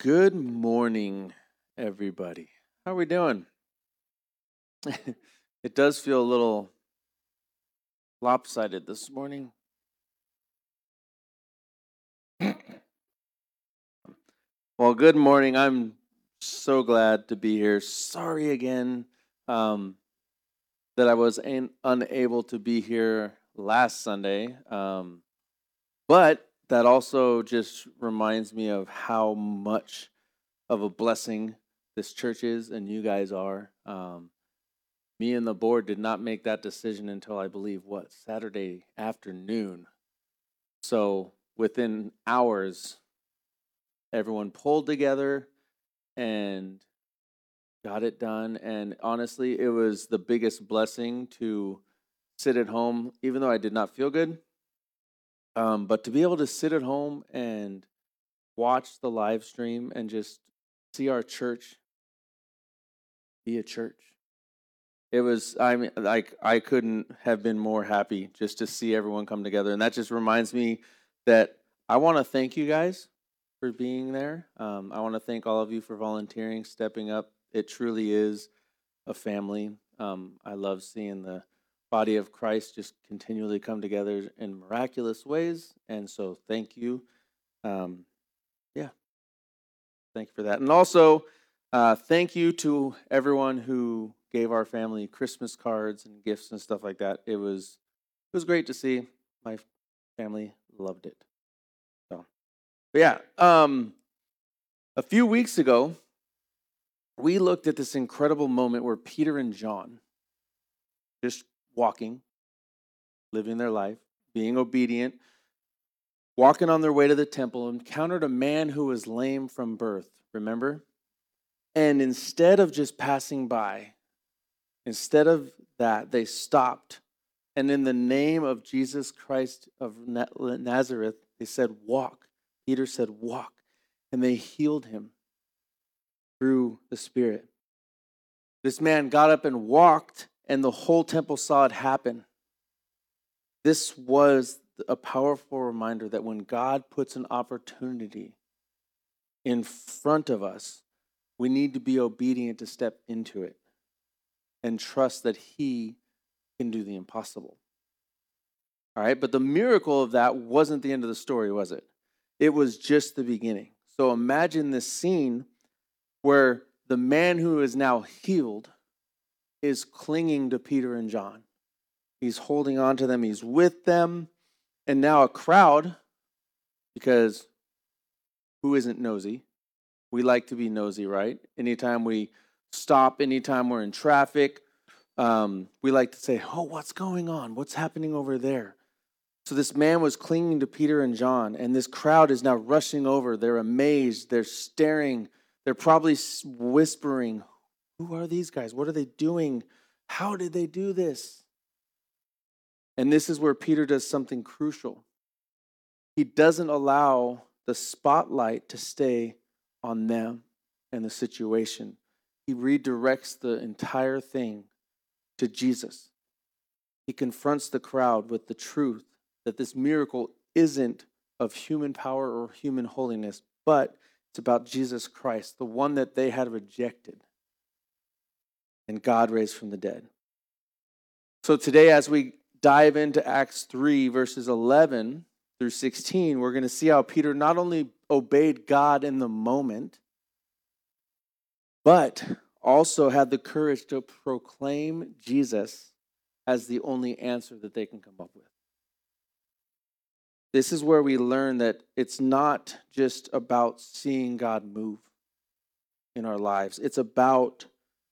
Good morning, everybody. How are we doing? It does feel a little lopsided this morning. Well, good morning. I'm so glad to be here. Sorry again um, that I was unable to be here last Sunday. But that also just reminds me of how much of a blessing this church is and you guys are. Me and the board did not make that decision until I believe Saturday afternoon. So within hours, everyone pulled together and got it done. And honestly, it was the biggest blessing to sit at home, even though I did not feel good. But to be able to sit at home and watch the live stream and just see our church be a church. It was, I mean, like, I couldn't have been more happy just to see everyone come together. And that just reminds me that I want to thank you guys for being there. I want to thank all of you for volunteering, stepping up. It truly is a family. I love seeing the body of Christ just continually come together in miraculous ways. And so thank you. Um, yeah, thank you for that. And also, thank you to everyone who gave our family Christmas cards and gifts and stuff like that. It was great to see. My family loved it. So, but yeah, a few weeks ago, we looked at this incredible moment where Peter and John, just walking, living their life, being obedient, walking on their way to the temple, encountered a man who was lame from birth. Remember? And instead of just passing by, instead of that, they stopped. And in the name of Jesus Christ of Nazareth, they said, walk. Peter said, walk. And they healed him through the Spirit. This man got up and walked, and the whole temple saw it happen. This was a powerful reminder that when God puts an opportunity in front of us, we need to be obedient to step into it and trust that He can do the impossible. All right, but the miracle of that wasn't the end of the story, was it? It was just the beginning. So imagine this scene where the man who is now healed is clinging to Peter and John. He's holding on to them, he's with them, and now a crowd, because who isn't nosy? We like to be nosy, right? Anytime we stop, anytime we're in traffic, we like to say, oh, what's going on? What's happening over there? So this man was clinging to Peter and John, and this crowd is now rushing over. They're amazed. They're staring. They're probably whispering, who are these guys? What are they doing? How did they do this? And this is where Peter does something crucial. He doesn't allow the spotlight to stay on them and the situation. He redirects the entire thing to Jesus. He confronts the crowd with the truth that this miracle isn't of human power or human holiness, but it's about Jesus Christ, the one that they had rejected, and God raised from the dead. So today, as we dive into Acts 3, verses 11 through 16, we're going to see how Peter not only obeyed God in the moment, but also had the courage to proclaim Jesus as the only answer that they can come up with. This is where we learn that it's not just about seeing God move in our lives. It's about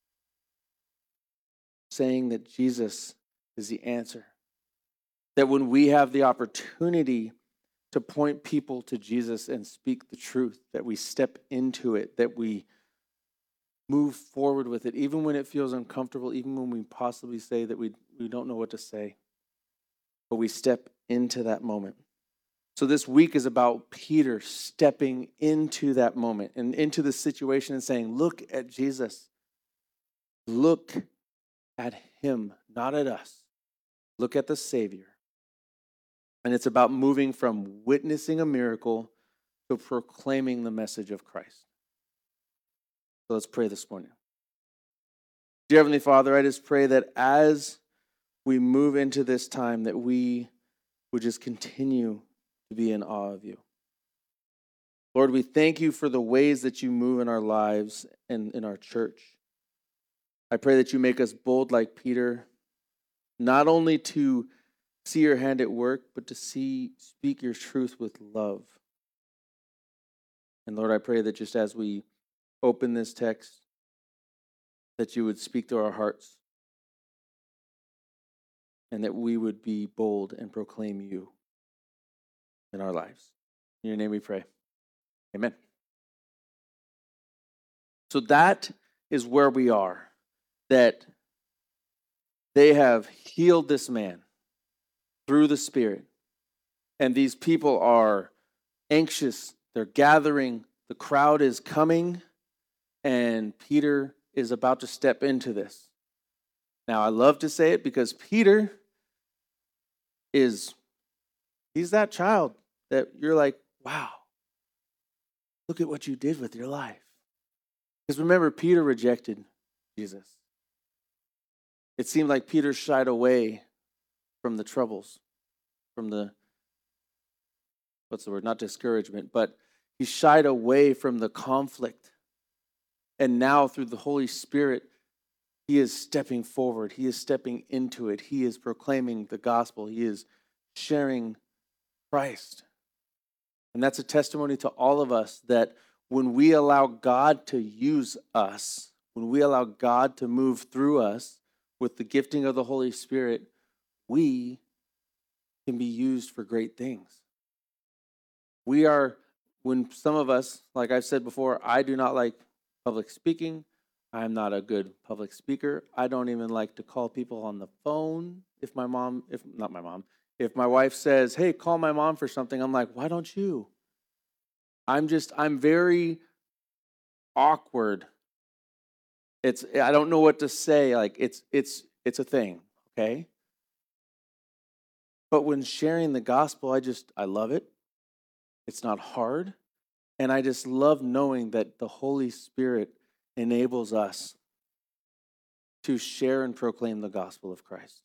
saying that Jesus is the answer. That when we have the opportunity to point people to Jesus and speak the truth, that we step into it, that we move forward with it, even when it feels uncomfortable, even when we possibly say that we don't know what to say. But we step into that moment. So this week is about Peter stepping into that moment and into the situation and saying, look at Jesus. Look at Him, not at us. Look at the Savior. And it's about moving from witnessing a miracle to proclaiming the message of Christ. So let's pray this morning. Dear Heavenly Father, I just pray that as we move into this time, that we would just continue to be in awe of you. Lord, we thank you for the ways that you move in our lives and in our church. I pray that you make us bold like Peter, not only to see your hand at work, but to speak your truth with love. And Lord, I pray that just as we open this text, that you would speak to our hearts and that we would be bold and proclaim you in our lives. In your name we pray. Amen. So that is where we are, that they have healed this man through the Spirit. And these people are anxious. They're gathering. The crowd is coming. And Peter is about to step into this. Now, I love to say it because Peter he's that child that you're like, wow, look at what you did with your life. Because remember, Peter rejected Jesus. It seemed like Peter shied away from the troubles, from the, not discouragement, but he shied away from the conflict. And now through the Holy Spirit, he is stepping forward. He is stepping into it. He is proclaiming the gospel. He is sharing Christ. And that's a testimony to all of us that when we allow God to use us, when we allow God to move through us with the gifting of the Holy Spirit, we can be used for great things. When some of us, like I've said before, I do not like public speaking. I'm not a good public speaker. I don't even like to call people on the phone. If my wife says, hey, call my mom for something, I'm like, why don't you? I'm very awkward. I don't know what to say. Like it's a thing, okay? But when sharing the gospel, I love it. It's not hard. And I just love knowing that the Holy Spirit enables us to share and proclaim the gospel of Christ.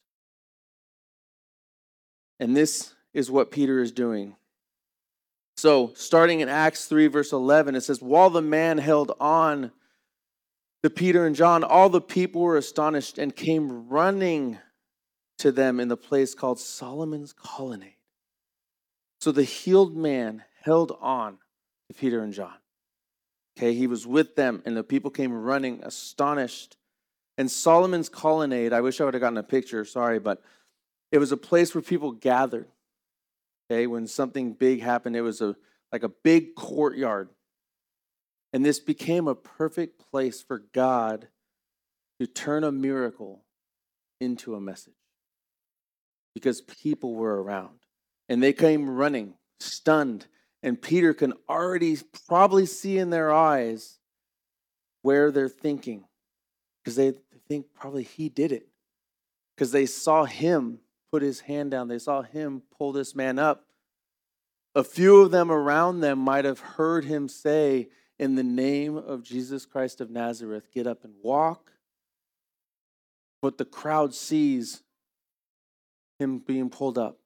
And this is what Peter is doing. So, starting in Acts 3, verse 11, it says, while the man held on to Peter and John, all the people were astonished and came running to them in the place called Solomon's Colonnade. So the healed man held on to Peter and John. Okay, he was with them, and the people came running, astonished. And Solomon's Colonnade, I wish I would have gotten a picture, sorry, but it was a place where people gathered. Okay, when something big happened, it was like a big courtyard. And this became a perfect place for God to turn a miracle into a message. Because people were around. And they came running, stunned. And Peter can already probably see in their eyes where they're thinking. Because they think probably he did it. Because they saw him put his hand down. They saw him pull this man up. A few of them around them might have heard him say, in the name of Jesus Christ of Nazareth, get up and walk. But the crowd sees him being pulled up.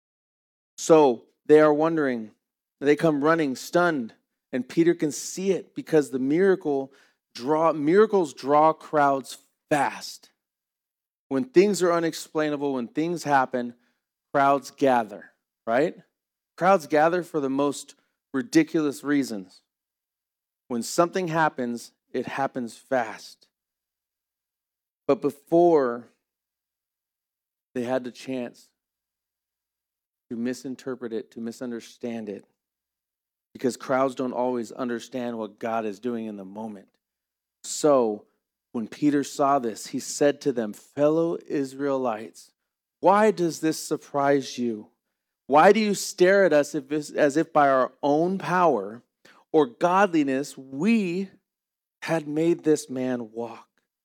So they are wondering. They come running, stunned. And Peter can see it because the miracles draw crowds fast. When things are unexplainable, when things happen, crowds gather, right? Crowds gather for the most ridiculous reasons. When something happens, it happens fast. But before they had the chance to misinterpret it, to misunderstand it, because crowds don't always understand what God is doing in the moment. So, when Peter saw this, he said to them, fellow Israelites, why does this surprise you? Why do you stare at us as if by our own power or godliness we had made this man walk?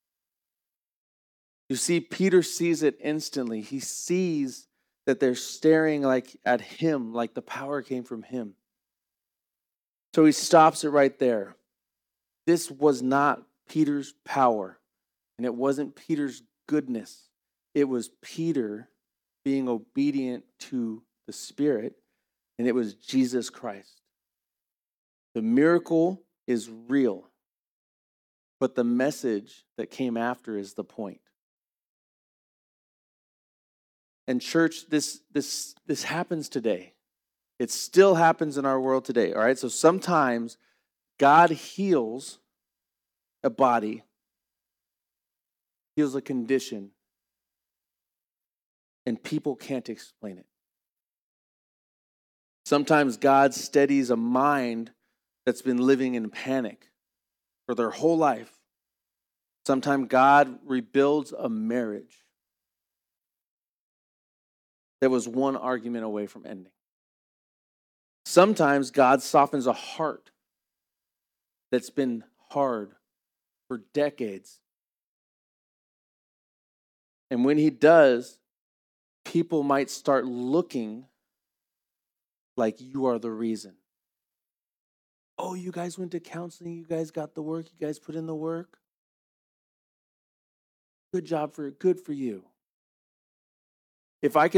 You see, Peter sees it instantly. He sees that they're staring like at him, like the power came from him. So he stops it right there. This was not Peter's power, and it wasn't Peter's goodness. It was Peter being obedient to the Spirit, and it was Jesus Christ. The miracle is real, but the message that came after is the point. And church, this happens today. It still happens in our world today, all right? So sometimes God heals a body, heals a condition, and people can't explain it. Sometimes God steadies a mind that's been living in panic for their whole life. Sometimes God rebuilds a marriage that was one argument away from ending. Sometimes God softens a heart that's been hard for decades. And when he does, people might start looking like you are the reason. Oh, you guys went to counseling, you guys got the work, you guys put in the work. Good for you. If I can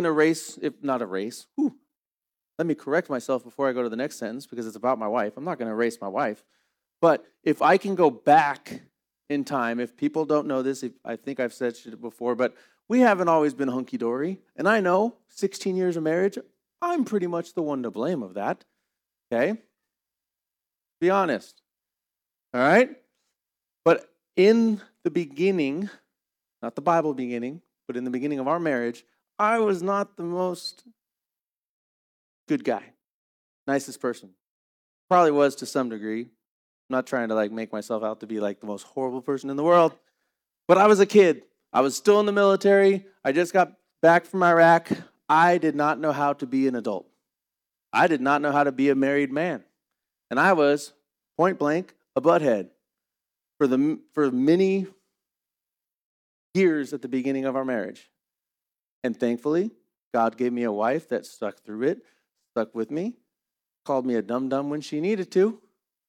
let me correct myself before I go to the next sentence because it's about my wife. I'm not going to erase my wife. But if I can go back in time, if people don't know this, I think I've said it before, but we haven't always been hunky-dory. And I know 16 years of marriage, I'm pretty much the one to blame of that. Okay? Be honest. All right? But in the beginning, not the Bible beginning, but in the beginning of our marriage, I was not the most good guy, nicest person. Probably was to some degree. I'm not trying to make myself out to be the most horrible person in the world. But I was a kid. I was still in the military. I just got back from Iraq. I did not know how to be an adult. I did not know how to be a married man. And I was, point blank, a butthead for many years at the beginning of our marriage. And thankfully, God gave me a wife that stuck through it, stuck with me, called me a dum-dum when she needed to.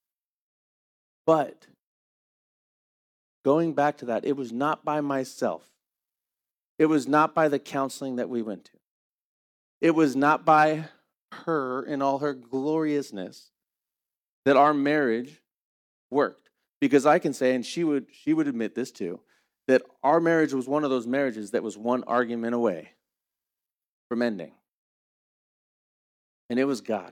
But going back to that, it was not by myself. It was not by the counseling that we went to. It was not by her in all her gloriousness that our marriage worked. Because I can say, and she would admit this too, that our marriage was one of those marriages that was one argument away from ending. And it was God.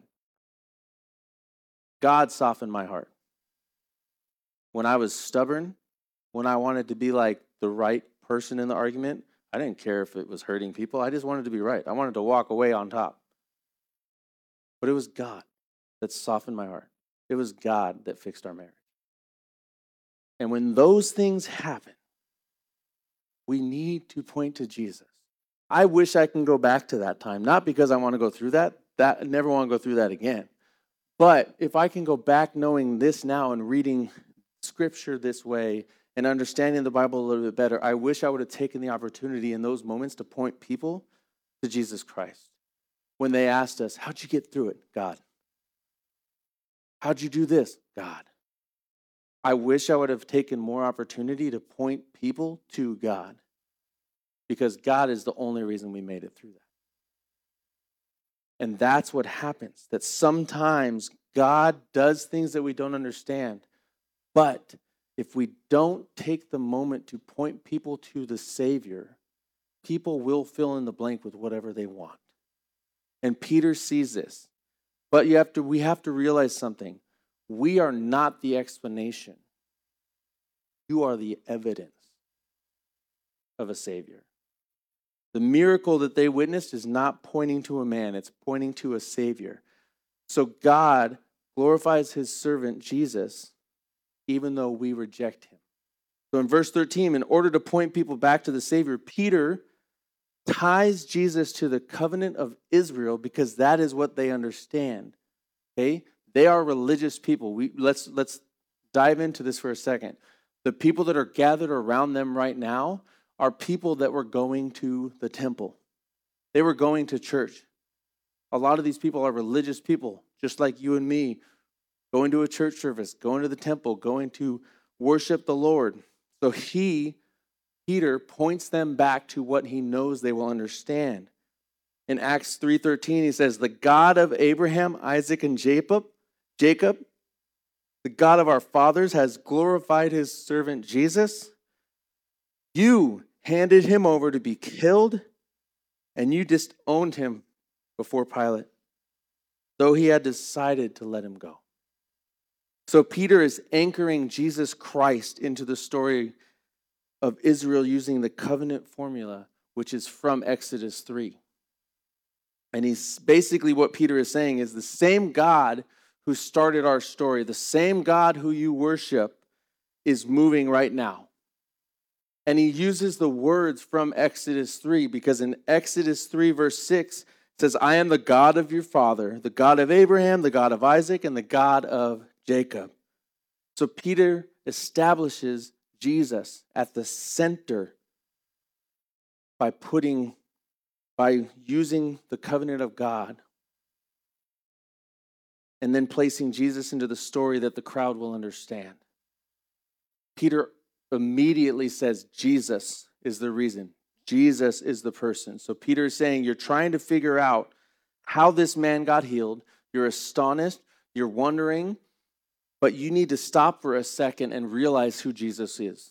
God softened my heart. When I was stubborn, when I wanted to be like the right person in the argument, I didn't care if it was hurting people. I just wanted to be right. I wanted to walk away on top. But it was God that softened my heart. It was God that fixed our marriage. And when those things happen, we need to point to Jesus. I wish I can go back to that time, not because I want to go through that. I never want to go through that again. But if I can go back knowing this now and reading Scripture this way and understanding the Bible a little bit better, I wish I would have taken the opportunity in those moments to point people to Jesus Christ. When they asked us, how'd you get through it? God. How'd you do this? God. I wish I would have taken more opportunity to point people to God, because God is the only reason we made it through that. And that's what happens, that sometimes God does things that we don't understand. But if we don't take the moment to point people to the Savior, people will fill in the blank with whatever they want. And Peter sees this. But we have to realize something. We are not the explanation. You are the evidence of a Savior. The miracle that they witnessed is not pointing to a man, it's pointing to a Savior. So God glorifies his servant Jesus, even though we reject him. So in verse 13, in order to point people back to the Savior, Peter ties Jesus to the covenant of Israel because that is what they understand. Okay? They are religious people. Let's dive into this for a second. The people that are gathered around them right now are people that were going to the temple. They were going to church. A lot of these people are religious people, just like you and me, going to a church service, going to the temple, going to worship the Lord. So Peter, points them back to what he knows they will understand. In Acts 3:13, he says, the God of Abraham, Isaac, and Jacob, the God of our fathers, has glorified his servant Jesus. You handed him over to be killed, and you disowned him before Pilate, though he had decided to let him go. So Peter is anchoring Jesus Christ into the story of Israel using the covenant formula, which is from Exodus 3. And he's basically, what Peter is saying is, the same God who started our story, the same God who you worship, is moving right now. And he uses the words from Exodus 3, because in Exodus 3 verse 6, it says, I am the God of your father, the God of Abraham, the God of Isaac, and the God of Jacob. So Peter establishes Jesus at the center by using the covenant of God, and then placing Jesus into the story that the crowd will understand. Peter immediately says Jesus is the reason. Jesus is the person. So Peter is saying, you're trying to figure out how this man got healed. You're astonished. You're wondering. But you need to stop for a second and realize who Jesus is.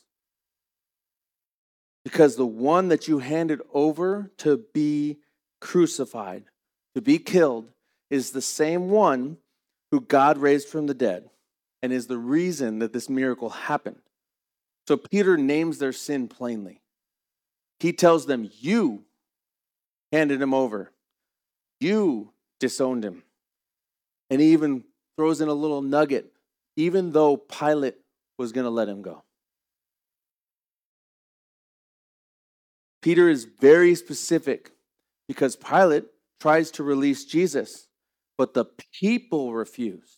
Because the one that you handed over to be crucified, to be killed, is the same one who God raised from the dead, and is the reason that this miracle happened. So Peter names their sin plainly. He tells them, you handed him over. You disowned him. And he even throws in a little nugget, even though Pilate was going to let him go. Peter is very specific because Pilate tries to release Jesus, but the people refused.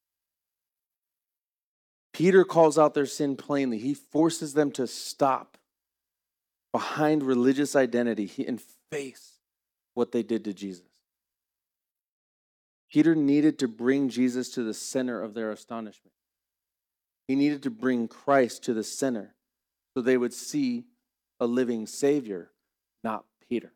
Peter calls out their sin plainly. He forces them to stop behind religious identity and face what they did to Jesus. Peter needed to bring Jesus to the center of their astonishment. He needed to bring Christ to the center so they would see a living Savior, not Peter.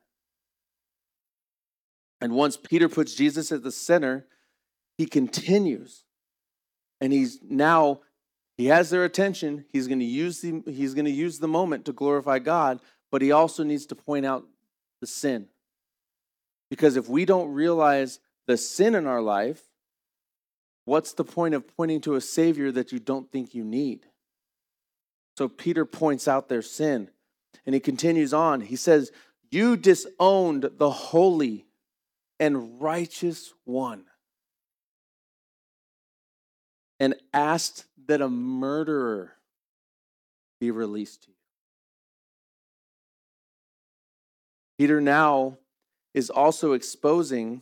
And once Peter puts Jesus at the center, he continues. And he has their attention. He's going to use the moment to glorify God, but he also needs to point out the sin. Because if we don't realize the sin in our life, what's the point of pointing to a Savior that you don't think you need? So Peter points out their sin, and he continues on. He says, you disowned the holy and righteous one and asked that a murderer be released to you. Peter now is also exposing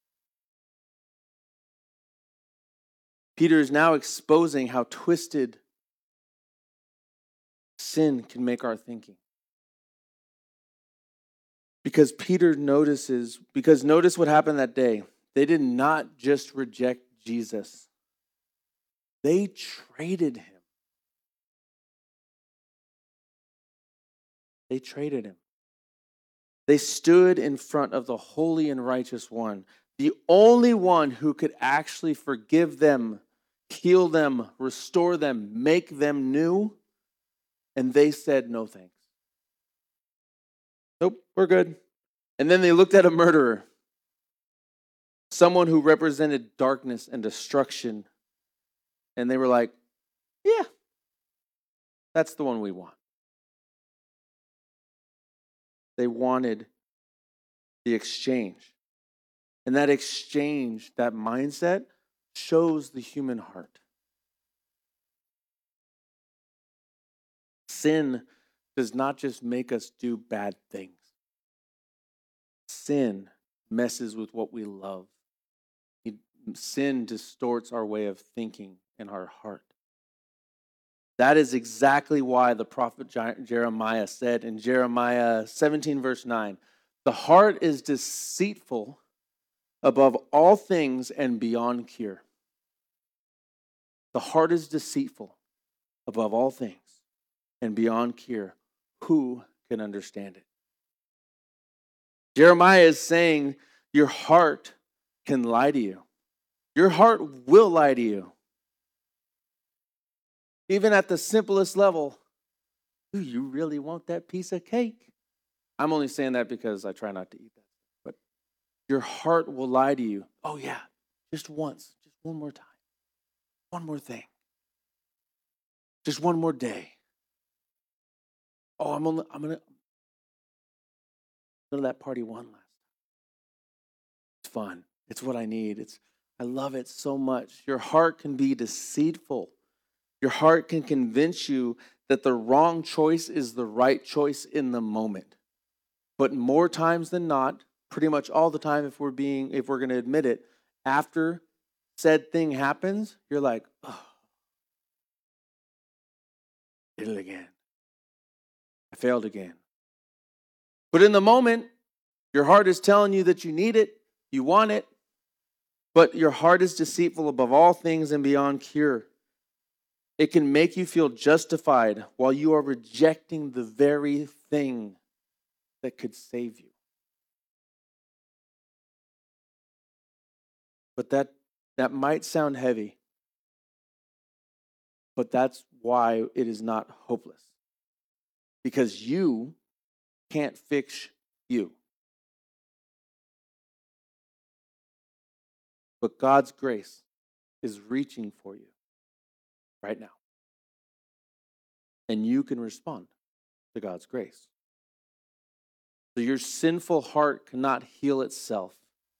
how twisted sin can make our thinking. Because notice what happened that day. They did not just reject Jesus. They traded him. They traded him. They stood in front of the holy and righteous one, the only one who could actually forgive them, heal them, restore them, make them new. And they said, no thanks. Nope, we're good. And then they looked at a murderer, someone who represented darkness and destruction. And they were like, yeah, that's the one we want. They wanted the exchange. And that exchange, that mindset, shows the human heart. Sin does not just make us do bad things. Sin messes with what we love. Sin distorts our way of thinking in our heart. That is exactly why the prophet Jeremiah said in Jeremiah 17, verse 9, the heart is deceitful above all things and beyond cure. The heart is deceitful above all things and beyond cure. Who can understand it? Jeremiah is saying your heart can lie to you. Your heart will lie to you. Even at the simplest level, do you really want that piece of cake? I'm only saying that because I try not to eat that. But your heart will lie to you. Oh yeah, just once, just one more time. One more thing. Just one more day. Oh, I'm gonna go to that party one last time. It's fun. It's what I need. I love it so much. Your heart can be deceitful. Your heart can convince you that the wrong choice is the right choice in the moment. But more times than not, pretty much all the time, if we're going to admit it, after said thing happens, you're like, oh, did it again. I failed again. But in the moment, your heart is telling you that you need it, you want it, but your heart is deceitful above all things and beyond cure. It can make you feel justified while you are rejecting the very thing that could save you. But that might sound heavy, but that's why it is not hopeless. Because you can't fix you. But God's grace is reaching for you right now. And you can respond to God's grace. So your sinful heart cannot heal itself.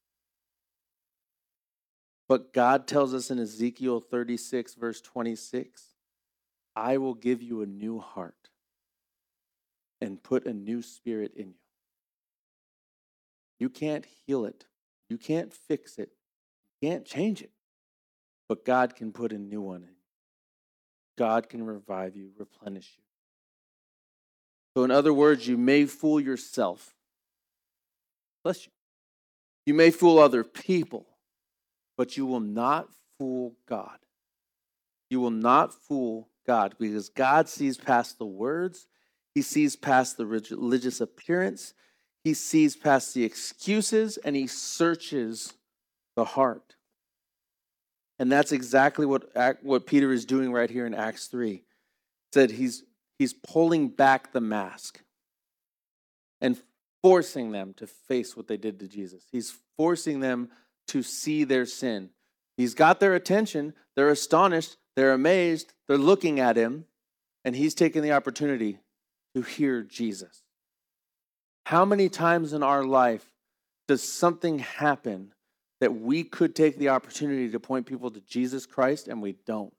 But God tells us in Ezekiel 36, verse 26, I will give you a new heart and put a new spirit in you. You can't heal it. You can't fix it. You can't change it. But God can put a new one in. God can revive you, replenish you. So in other words, you may fool yourself. Bless you. You may fool other people, but you will not fool God. You will not fool God because God sees past the words. He sees past the religious appearance. He sees past the excuses, and he searches the heart. And that's exactly what Peter is doing right here in Acts 3. He said he's pulling back the mask and forcing them to face what they did to Jesus. He's forcing them to see their sin. He's got their attention. They're astonished. They're amazed. They're looking at him. And he's taking the opportunity to hear Jesus. How many times in our life does something happen that we could take the opportunity to point people to Jesus Christ and we don't?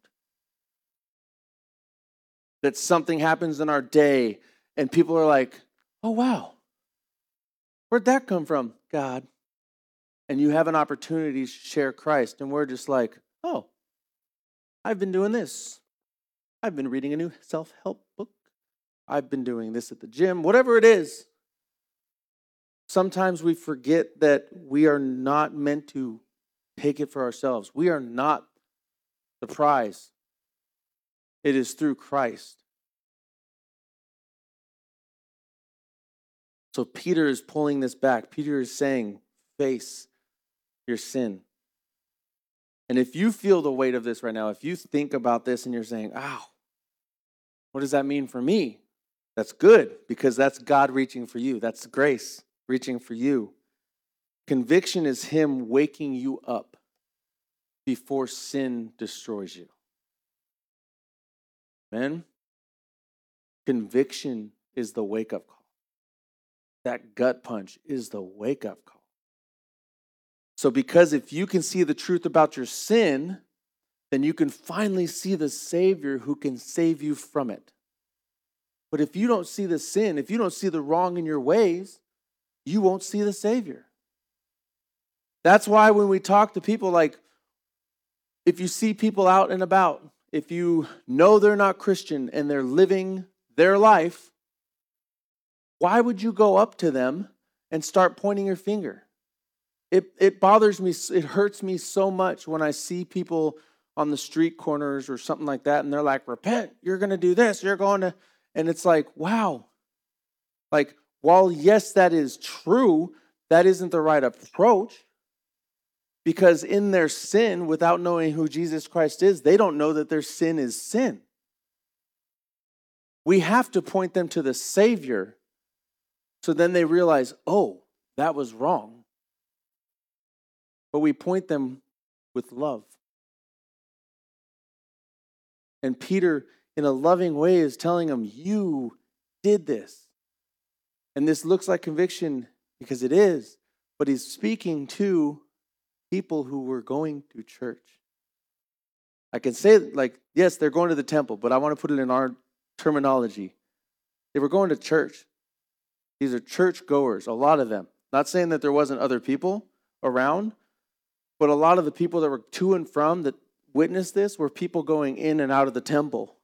That something happens in our day and people are like, oh, wow, where'd that come from? God. And you have an opportunity to share Christ. And we're just like, oh, I've been doing this. I've been reading a new self-help book. I've been doing this at the gym, whatever it is. Sometimes we forget that we are not meant to take it for ourselves. We are not the prize. It is through Christ. So Peter is pulling this back. Peter is saying, face your sin. And if you feel the weight of this right now, if you think about this and you're saying, ow, what does that mean for me? That's good, because that's God reaching for you. That's grace reaching for you. Conviction is him waking you up before sin destroys you. Amen? Conviction is the wake-up call. That gut punch is the wake-up call. So because if you can see the truth about your sin, then you can finally see the Savior who can save you from it. But if you don't see the sin, if you don't see the wrong in your ways, you won't see the Savior. That's why when we talk to people, like, if you see people out and about, if you know they're not Christian and they're living their life, why would you go up to them and start pointing your finger? It bothers me, it hurts me so much when I see people on the street corners or something like that, and they're like, repent, you're going to do this, you're going to, and it's like, wow. Like, while yes, that is true, that isn't the right approach, because in their sin, without knowing who Jesus Christ is, they don't know that their sin is sin. We have to point them to the Savior, so then they realize, oh, that was wrong. But we point them with love. And Peter, in a loving way, is telling them, you did this. And this looks like conviction because it is, but he's speaking to people who were going to church. I can say, like, yes, they're going to the temple, but I want to put it in our terminology. They were going to church. These are church goers, a lot of them. Not saying that there wasn't other people around, but a lot of the people that were to and from that witnessed this were people going in and out of the temple.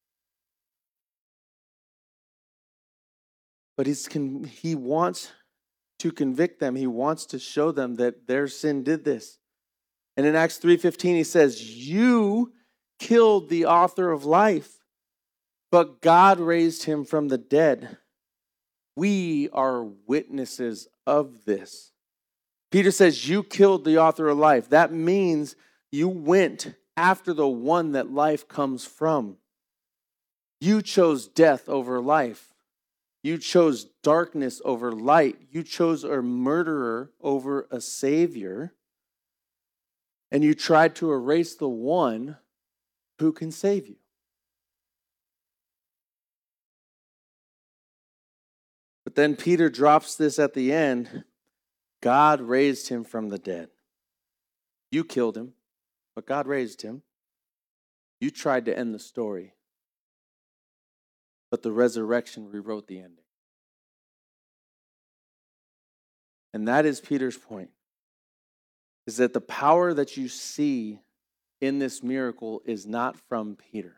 But he wants to convict them. He wants to show them that their sin did this. And in Acts 3:15, he says, you killed the author of life, but God raised him from the dead. We are witnesses of this. Peter says, you killed the author of life. That means you went after the one that life comes from. You chose death over life. You chose darkness over light. You chose a murderer over a savior. And you tried to erase the one who can save you. But then Peter drops this at the end. God raised him from the dead. You killed him, but God raised him. You tried to end the story, but the resurrection rewrote the ending. And that is Peter's point, is that the power that you see in this miracle is not from Peter.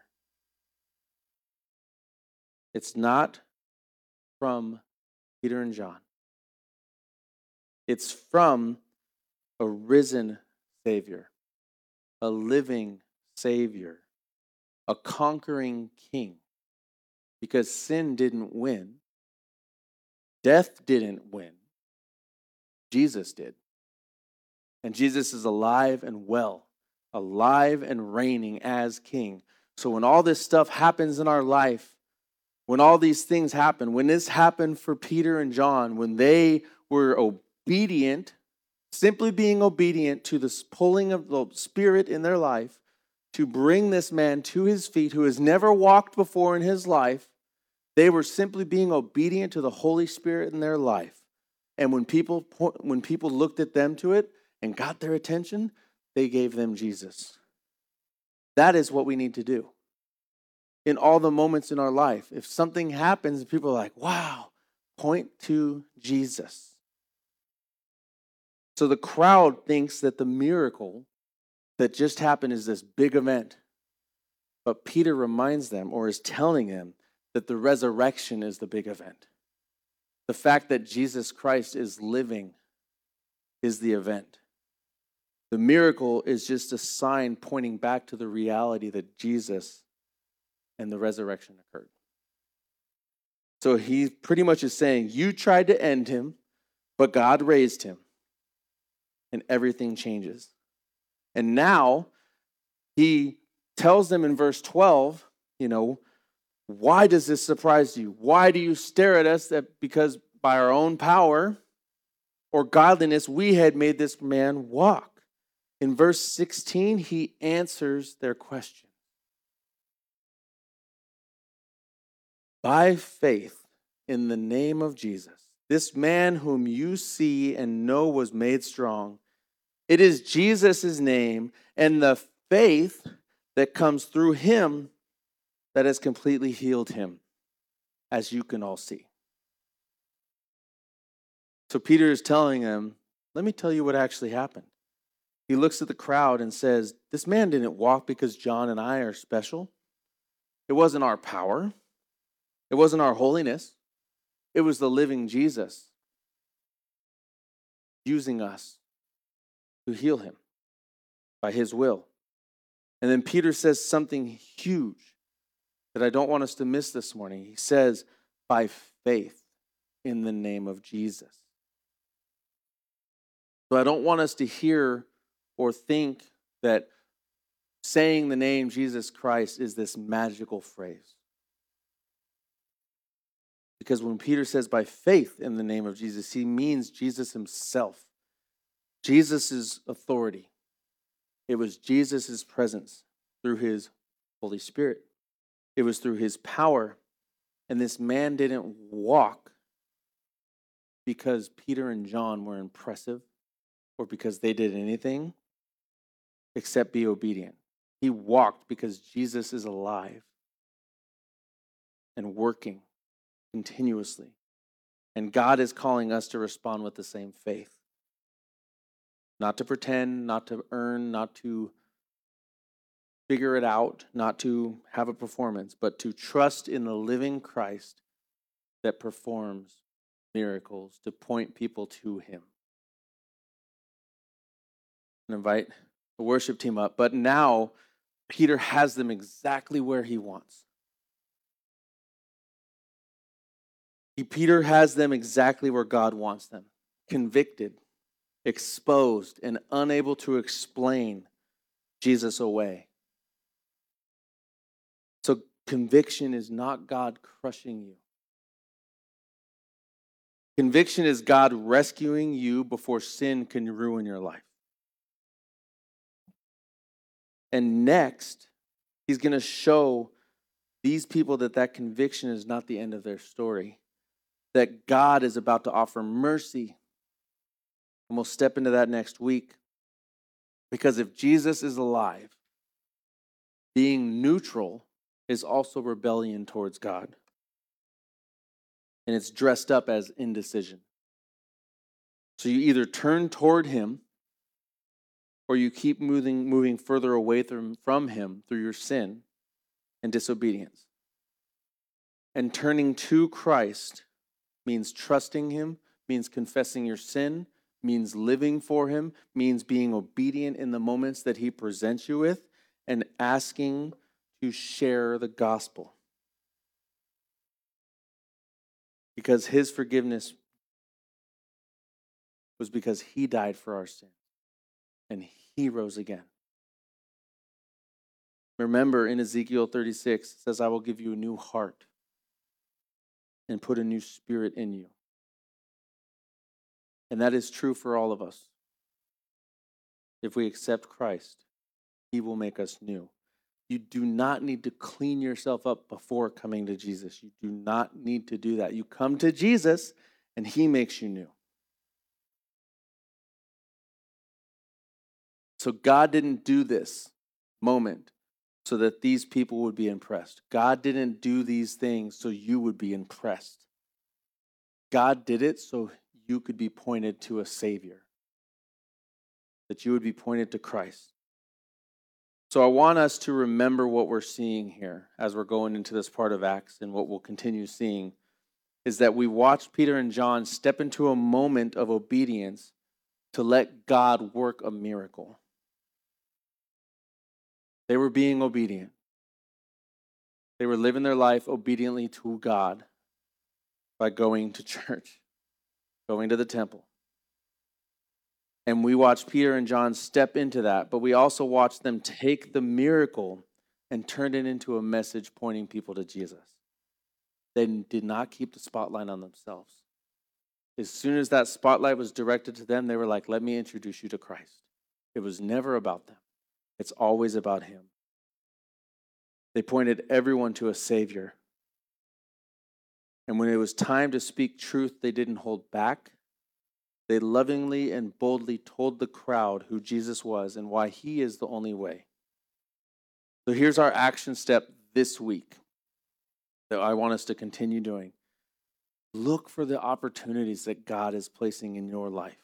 It's not from Peter and John. It's from a risen Savior, a living Savior, a conquering King. Because sin didn't win, death didn't win, Jesus did. And Jesus is alive and well, alive and reigning as King. So when all this stuff happens in our life, when all these things happen, when this happened for Peter and John, when they were obedient, simply being obedient to the pulling of the Spirit in their life, to bring this man to his feet who has never walked before in his life, they were simply being obedient to the Holy Spirit in their life. And when people looked at them to it and got their attention, they gave them Jesus. That is what we need to do in all the moments in our life. If something happens and people are like, wow, point to Jesus. So the crowd thinks that the miracle that just happened is this big event. But Peter reminds them, or is telling them, that the resurrection is the big event. The fact that Jesus Christ is living is the event. The miracle is just a sign pointing back to the reality that Jesus and the resurrection occurred. So he pretty much is saying, you tried to end him, but God raised him. And everything changes. And now he tells them in verse 12, why does this surprise you? Why do you stare at us that because by our own power or godliness we had made this man walk? In verse 16, he answers their question. By faith in the name of Jesus, this man whom you see and know was made strong, it is Jesus' name and the faith that comes through him that has completely healed him, as you can all see. So Peter is telling them, let me tell you what actually happened. He looks at the crowd and says, this man didn't walk because John and I are special. It wasn't our power. It wasn't our holiness. It was the living Jesus using us to heal him by his will. And then Peter says something huge that I don't want us to miss this morning. He says, by faith in the name of Jesus. So I don't want us to hear or think that saying the name Jesus Christ is this magical phrase. Because when Peter says by faith in the name of Jesus, he means Jesus himself. Jesus' authority. It was Jesus' presence through his Holy Spirit. It was through his power. And this man didn't walk because Peter and John were impressive or because they did anything except be obedient. He walked because Jesus is alive and working continuously. And God is calling us to respond with the same faith. Not to pretend, not to earn, not to figure it out, not to have a performance, but to trust in the living Christ that performs miracles, to point people to him. And invite the worship team up. But now, Peter has them exactly where he wants. Peter has them exactly where God wants them. Convicted, exposed, and unable to explain Jesus away. So conviction is not God crushing you. Conviction is God rescuing you before sin can ruin your life. And next, he's going to show these people that conviction is not the end of their story. That God is about to offer mercy. And we'll step into that next week. Because if Jesus is alive, being neutral is also rebellion towards God. And it's dressed up as indecision. So you either turn toward him or you keep moving further away from him through your sin and disobedience. And turning to Christ means trusting him, means confessing your sin, means living for him, means being obedient in the moments that he presents you with, and asking to share the gospel. Because his forgiveness was because he died for our sin, and he rose again. Remember in Ezekiel 36, it says, I will give you a new heart and put a new spirit in you. And that is true for all of us. If we accept Christ, he will make us new. You do not need to clean yourself up before coming to Jesus. You do not need to do that. You come to Jesus and he makes you new. So God didn't do this moment so that these people would be impressed. God didn't do these things so you would be impressed. God did it so you could be pointed to a Savior, that you would be pointed to Christ. So I want us to remember what we're seeing here as we're going into this part of Acts, and what we'll continue seeing is that we watched Peter and John step into a moment of obedience to let God work a miracle. They were being obedient. They were living their life obediently to God by going to church, going to the temple. And we watched Peter and John step into that, but we also watched them take the miracle and turn it into a message pointing people to Jesus. They did not keep the spotlight on themselves. As soon as that spotlight was directed to them, they were like, let me introduce you to Christ. It was never about them. It's always about him. They pointed everyone to a Savior. And when it was time to speak truth, they didn't hold back. They lovingly and boldly told the crowd who Jesus was and why he is the only way. So here's our action step this week that I want us to continue doing. Look for the opportunities that God is placing in your life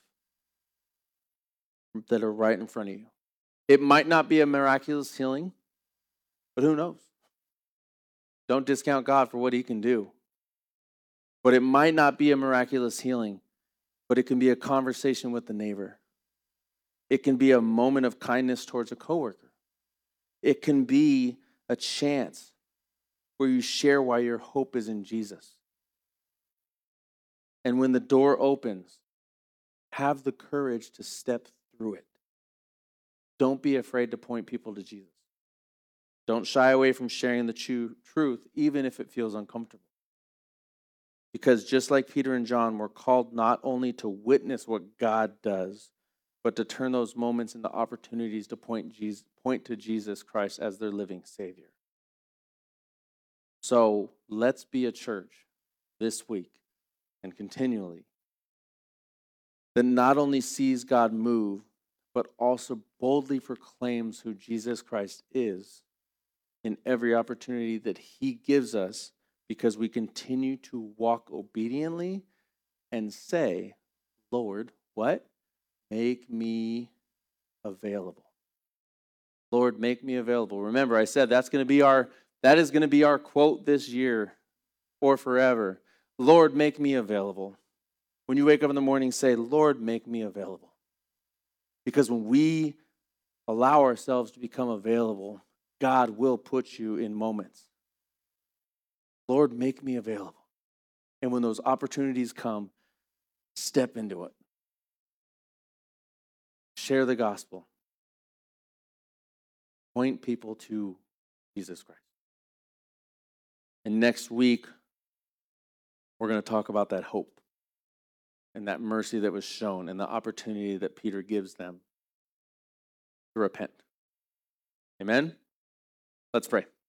that are right in front of you. It might not be a miraculous healing, but who knows? Don't discount God for what he can do. But it might not be a miraculous healing, but it can be a conversation with the neighbor. It can be a moment of kindness towards a coworker. It can be a chance where you share why your hope is in Jesus. And when the door opens, have the courage to step through it. Don't be afraid to point people to Jesus. Don't shy away from sharing the truth, even if it feels uncomfortable. Because just like Peter and John, we're called not only to witness what God does, but to turn those moments into opportunities to point to Jesus Christ as their living Savior. So let's be a church this week and continually that not only sees God move, but also boldly proclaims who Jesus Christ is in every opportunity that he gives us, because we continue to walk obediently and say, Lord, what? Make me available. Lord, make me available. Remember, I said that is going to be our quote this year or forever. Lord, make me available. When you wake up in the morning, say, Lord, make me available. Because when we allow ourselves to become available, God will put you in moments. Lord, make me available. And when those opportunities come, step into it. Share the gospel. Point people to Jesus Christ. And next week, we're going to talk about that hope and that mercy that was shown and the opportunity that Peter gives them to repent. Amen? Let's pray.